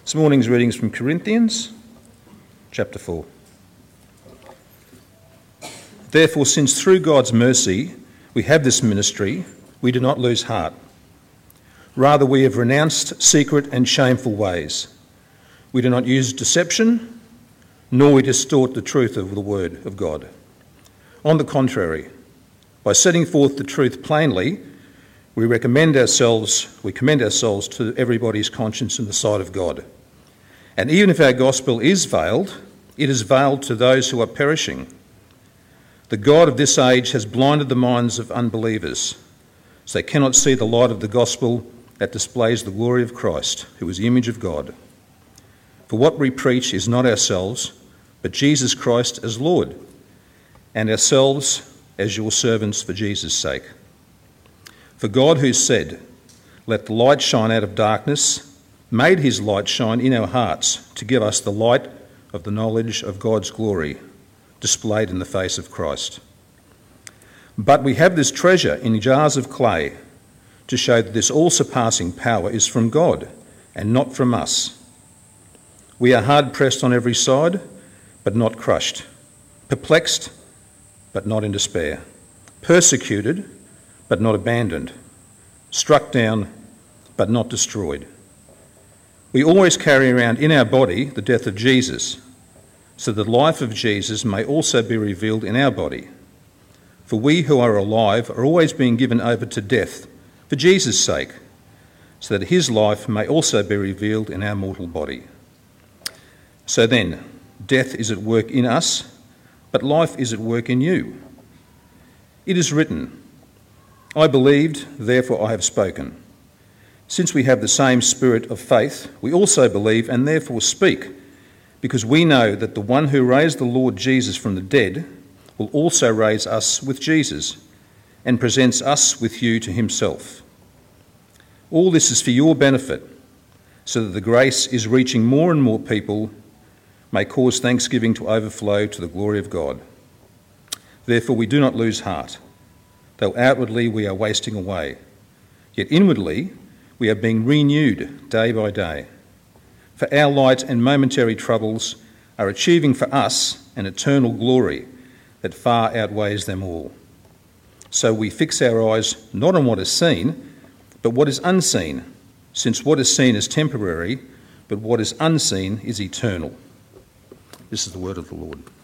This morning's reading is from Corinthians, chapter 4. Therefore, since through God's mercy we have this ministry, we do not lose heart. Rather, we have renounced secret and shameful ways. We do not use deception, nor we distort the truth of the word of God. On the contrary, by setting forth the truth plainly, we commend ourselves to everybody's conscience in the sight of God. And even if our gospel is veiled, it is veiled to those who are perishing. The God of this age has blinded the minds of unbelievers, so they cannot see the light of the gospel that displays the glory of Christ, who is the image of God. For what we preach is not ourselves, but Jesus Christ as Lord, and ourselves as your servants for Jesus' sake. For God, who said, "Let the light shine out of darkness," made his light shine in our hearts to give us the light of the knowledge of God's glory, displayed in the face of Christ. But we have this treasure in jars of clay to show that this all-surpassing power is from God and not from us. We are hard-pressed on every side, but not crushed, perplexed, but not in despair, persecuted, but not abandoned, struck down, but not destroyed. We always carry around in our body the death of Jesus, so that the life of Jesus may also be revealed in our body. For we who are alive are always being given over to death for Jesus' sake, so that his life may also be revealed in our mortal body. So then, death is at work in us, but life is at work in you. It is written, "I believed, therefore I have spoken." Since we have the same spirit of faith, we also believe and therefore speak, because we know that the one who raised the Lord Jesus from the dead will also raise us with Jesus and presents us with you to himself. All this is for your benefit, so that the grace is reaching more and more people may cause thanksgiving to overflow to the glory of God. Therefore we do not lose heart. Though outwardly we are wasting away, yet inwardly we are being renewed day by day. For our light and momentary troubles are achieving for us an eternal glory that far outweighs them all. So we fix our eyes not on what is seen, but what is unseen, since what is seen is temporary, but what is unseen is eternal. This is the word of the Lord.